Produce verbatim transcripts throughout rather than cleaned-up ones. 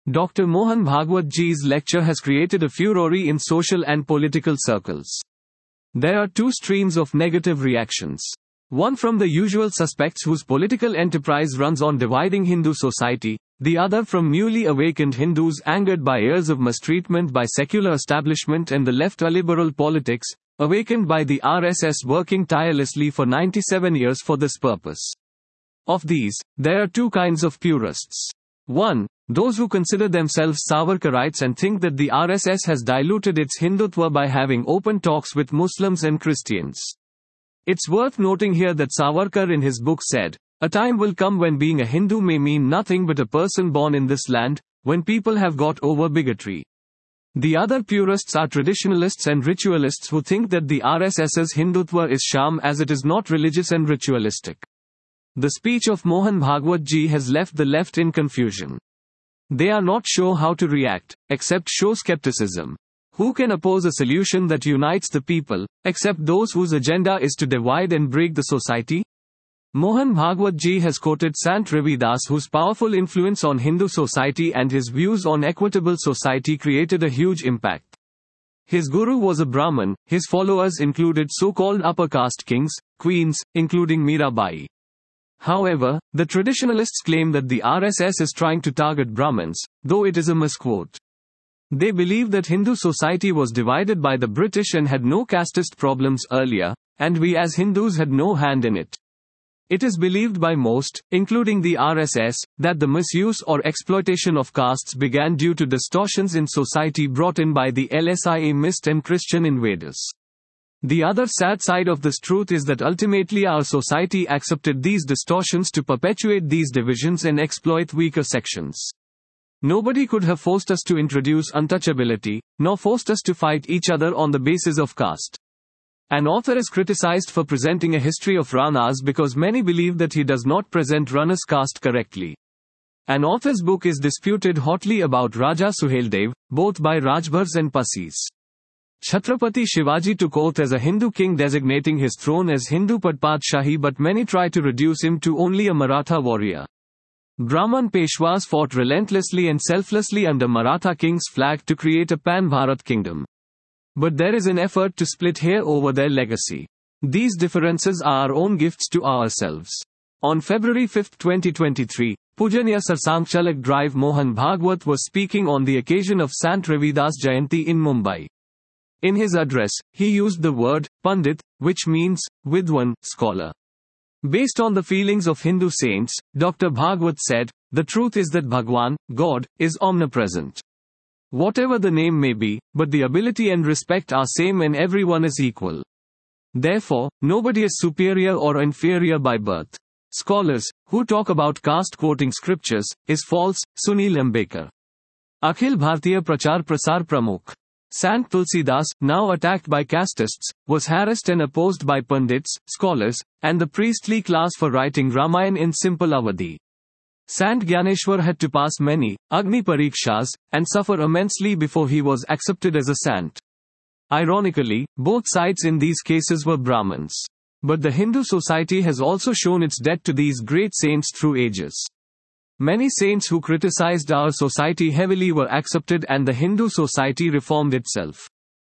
Doctor Mohan Bhagwat Ji's lecture has created a furore in social and political circles. There are two streams of negative reactions. One from the usual suspects whose political enterprise runs on dividing Hindu society, the other from newly awakened Hindus angered by years of mistreatment by secular establishment and the left liberal politics, awakened by the R S S working tirelessly for ninety-seven years for this purpose. Of these, there are two kinds of purists. One, those who consider themselves Savarkarites and think that the R S S has diluted its Hindutva by having open talks with Muslims and Christians. It's worth noting here that Savarkar in his book said, "A time will come when being a Hindu may mean nothing but a person born in this land, when people have got over bigotry." The other purists are traditionalists and ritualists who think that the RSS's Hindutva is sham as it is not religious and ritualistic. The speech of Mohan Bhagwat Ji has left the left in confusion. They are not sure how to react, except show skepticism. Who can oppose a solution that unites the people, except those whose agenda is to divide and break the society? Mohan Bhagwat Ji has quoted Sant Ravidas, whose powerful influence on Hindu society and his views on equitable society created a huge impact. His guru was a Brahmin, his followers included so-called upper caste kings, queens, including Mirabai. However, the traditionalists claim that the R S S is trying to target Brahmins, though it is a misquote. They believe that Hindu society was divided by the British and had no casteist problems earlier, and we as Hindus had no hand in it. It is believed by most, including the R S S, that the misuse or exploitation of castes began due to distortions in society brought in by the Islamist and Christian invaders. The other sad side of this truth is that ultimately our society accepted these distortions to perpetuate these divisions and exploit weaker sections. Nobody could have forced us to introduce untouchability, nor forced us to fight each other on the basis of caste. An author is criticized for presenting a history of Ranas because many believe that he does not present Rana's caste correctly. An author's book is disputed hotly about Raja Suheldev, both by Rajbhars and Pasis. Chhatrapati Shivaji took oath as a Hindu king designating his throne as Hindu Padpadshahi, but many try to reduce him to only a Maratha warrior. Brahman Peshwas fought relentlessly and selflessly under Maratha king's flag to create a pan-Bharat kingdom. But there is an effort to split hair over their legacy. These differences are our own gifts to ourselves. On February fifth twenty twenty-three, Pujanya Sarsangchalak Drive Mohan Bhagwat was speaking on the occasion of Sant Ravidas Jayanti in Mumbai. In his address, he used the word Pandit, which means Vidwan, scholar. Based on the feelings of Hindu saints, Doctor Bhagwat said, "The truth is that Bhagwan, God, is omnipresent. Whatever the name may be, but the ability and respect are same and everyone is equal. Therefore, nobody is superior or inferior by birth. Scholars, who talk about caste quoting scriptures, is false." Sunil Ambekar. Akhil Bhartiya Prachar Prasar Pramukh. Sant Tulsidas, now attacked by castists, was harassed and opposed by pundits, scholars, and the priestly class for writing Ramayana in simple Awadhi. Sant Gyaneshwar had to pass many Agni Parikshas and suffer immensely before he was accepted as a sant. Ironically, both sides in these cases were Brahmins. But the Hindu society has also shown its debt to these great saints through ages. Many saints who criticized our society heavily were accepted and the Hindu society reformed itself.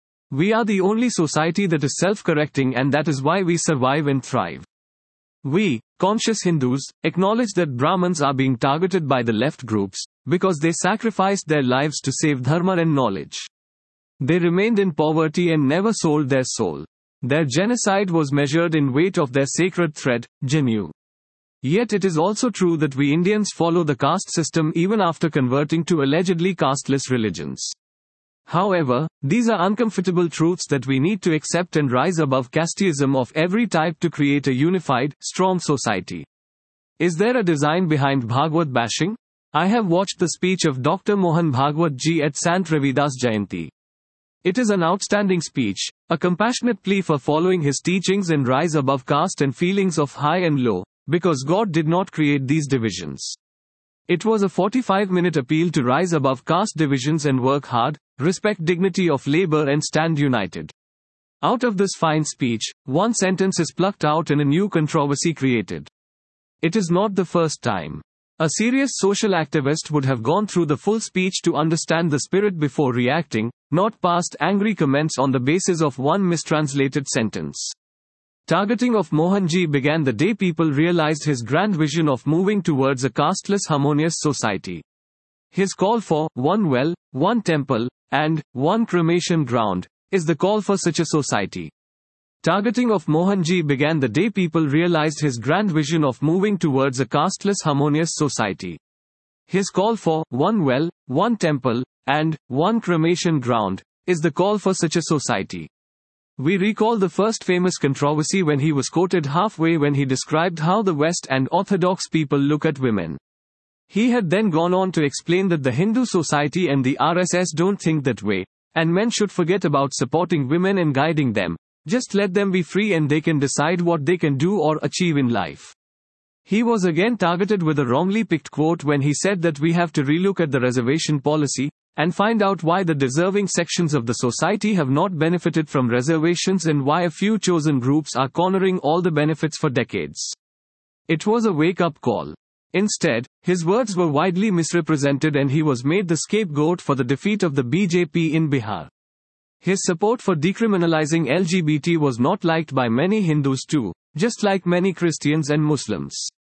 We are the only society that is self-correcting, and that is why we survive and thrive. We, conscious Hindus, acknowledge that Brahmins are being targeted by the left groups, because they sacrificed their lives to save dharma and knowledge. They remained in poverty and never sold their soul. Their genocide was measured in weight of their sacred thread, Janu. Yet it is also true that we Indians follow the caste system even after converting to allegedly casteless religions. However, these are uncomfortable truths that we need to accept and rise above casteism of every type to create a unified, strong society. Is there a design behind Bhagwat bashing? I have watched the speech of Doctor Mohan Bhagwat Ji at Sant Ravidas Jayanti. It is an outstanding speech, a compassionate plea for following his teachings and rise above caste and feelings of high and low, because God did not create these divisions. It was a forty-five minute appeal to rise above caste divisions and work hard, respect dignity of labor and stand united. Out of this fine speech, one sentence is plucked out and a new controversy created. It is not the first time. A serious social activist would have gone through the full speech to understand the spirit before reacting, not passed angry comments on the basis of one mistranslated sentence. Targeting of Mohanji began the day people realized his grand vision of moving towards a casteless harmonious society. His call for one well, one temple, and one cremation ground is the call for such a society. Targeting of Mohanji began the day people realized his grand vision of moving towards a casteless harmonious society. His call for one well, one temple, and one cremation ground is the call for such a society. We recall the first famous controversy when he was quoted halfway when he described how the West and Orthodox people look at women. He had then gone on to explain that the Hindu society and the R S S don't think that way, and men should forget about supporting women and guiding them. Just let them be free and they can decide what they can do or achieve in life. He was again targeted with a wrongly picked quote when he said that we have to relook at the reservation policy, and find out why the deserving sections of the society have not benefited from reservations and why a few chosen groups are cornering all the benefits for decades. It was a wake-up call. Instead, his words were widely misrepresented and he was made the scapegoat for the defeat of the B J P in Bihar. His support for decriminalizing L G B T was not liked by many Hindus too, just like many Christians and Muslims.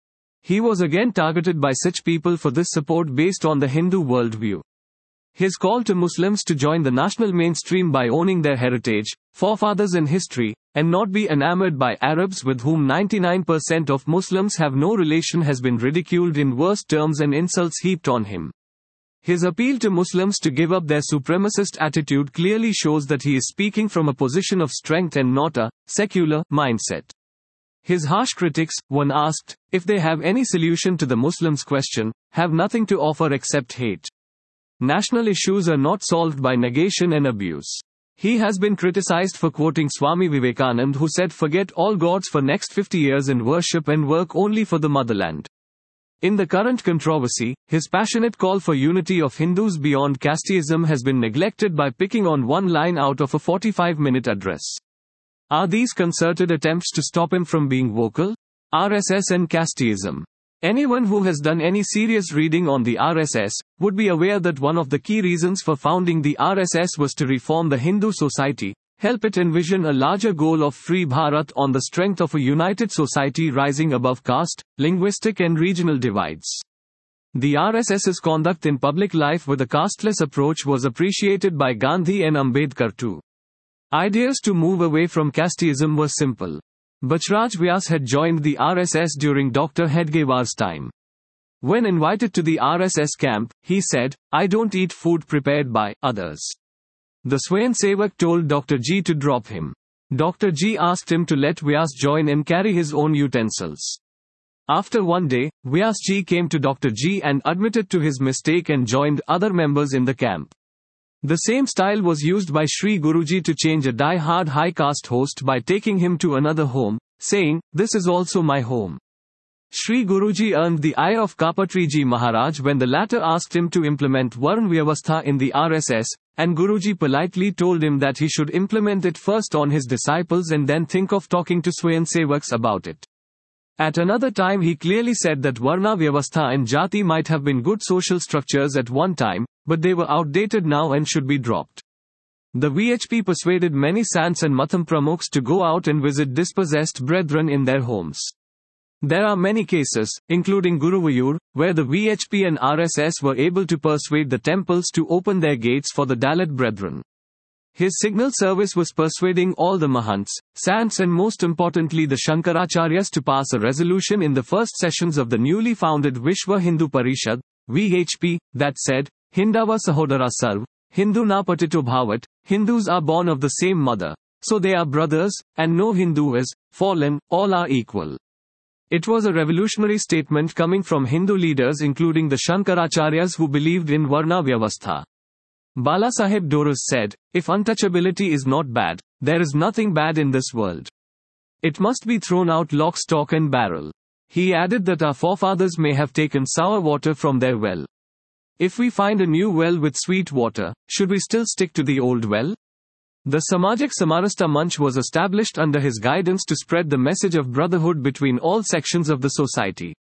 He was again targeted by such people for this support based on the Hindu worldview. His call to Muslims to join the national mainstream by owning their heritage, forefathers and history, and not be enamored by Arabs with whom ninety-nine percent of Muslims have no relation has been ridiculed in worse terms and insults heaped on him. His appeal to Muslims to give up their supremacist attitude clearly shows that he is speaking from a position of strength and not a secular mindset. His harsh critics, when asked if they have any solution to the Muslims question, have nothing to offer except hate. National issues are not solved by negation and abuse. He has been criticized for quoting Swami Vivekananda, who said forget all gods for next fifty years and worship and work only for the motherland. In the current controversy, his passionate call for unity of Hindus beyond casteism has been neglected by picking on one line out of a forty-five minute address. Are these concerted attempts to stop him from being vocal? R S S and casteism. Anyone who has done any serious reading on the R S S would be aware that one of the key reasons for founding the R S S was to reform the Hindu society, help it envision a larger goal of free Bharat on the strength of a united society rising above caste, linguistic and regional divides. The R S S's conduct in public life with a casteless approach was appreciated by Gandhi and Ambedkar too. Ideas to move away from casteism were simple. Bachraj Vyas had joined the R S S during Doctor Hedgewar's time. When invited to the R S S camp, he said, "I don't eat food prepared by others." The Swayamsevak told Doctor G to drop him. Doctor G asked him to let Vyas join and carry his own utensils. After one day, Vyas Ji came to Doctor G and admitted to his mistake and joined other members in the camp. The same style was used by Sri Guruji to change a die-hard high caste host by taking him to another home, saying, "This is also my home." Sri Guruji earned the ire of Kapatriji Maharaj when the latter asked him to implement Varn Vyavastha in the R S S, and Guruji politely told him that he should implement it first on his disciples and then think of talking to Swayamsevaks about it. At another time he clearly said that Varna Vyavastha and Jati might have been good social structures at one time, but they were outdated now and should be dropped. The V H P persuaded many Sants and Matham Pramukhs to go out and visit dispossessed brethren in their homes. There are many cases, including Guruvayur, where the V H P and R S S were able to persuade the temples to open their gates for the Dalit brethren. His signal service was persuading all the Mahants, Sants and most importantly the Shankaracharyas to pass a resolution in the first sessions of the newly founded Vishwa Hindu Parishad, V H P, that said, Hindava Sahodara Sarv, Hindu na patito bhavat, Hindus are born of the same mother, so they are brothers, and no Hindu is fallen, all are equal. It was a revolutionary statement coming from Hindu leaders including the Shankaracharyas who believed in Varna Vyavastha. Balasaheb Dorus said, "If untouchability is not bad, there is nothing bad in this world. It must be thrown out lock, stock and barrel." He added that our forefathers may have taken sour water from their well. If we find a new well with sweet water, should we still stick to the old well? The Samajik Samarastha Manch was established under his guidance to spread the message of brotherhood between all sections of the society.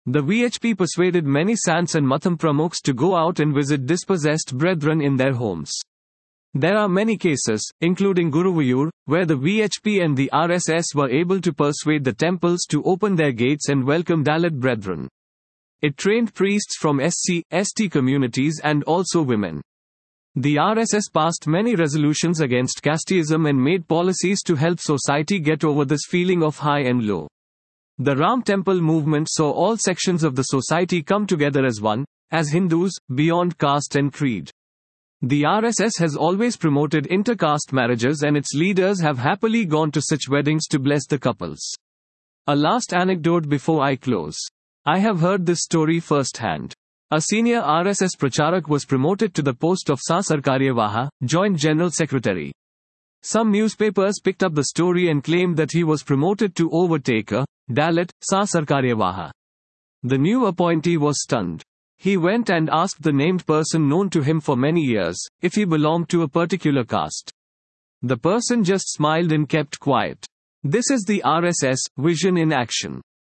The V H P persuaded many Sants and Matham pramukhs to go out and visit dispossessed brethren in their homes. There are many cases, including Guruvayur, where the V H P and the R S S were able to persuade the temples to open their gates and welcome Dalit brethren. It trained priests from S C, S T communities and also women. The R S S passed many resolutions against casteism and made policies to help society get over this feeling of high and low. The Ram Temple movement saw all sections of the society come together as one, as Hindus, beyond caste and creed. The R S S has always promoted inter-caste marriages and its leaders have happily gone to such weddings to bless the couples. A last anecdote before I close. I have heard this story firsthand. A senior R S S pracharak was promoted to the post of Sa Sarkaryawaha, Joint General Secretary. Some newspapers picked up the story and claimed that he was promoted to overtake a Dalit, Sa Sarkaryawaha. The new appointee was stunned. He went and asked the named person known to him for many years, if he belonged to a particular caste. The person just smiled and kept quiet. This is the R S S, vision in action.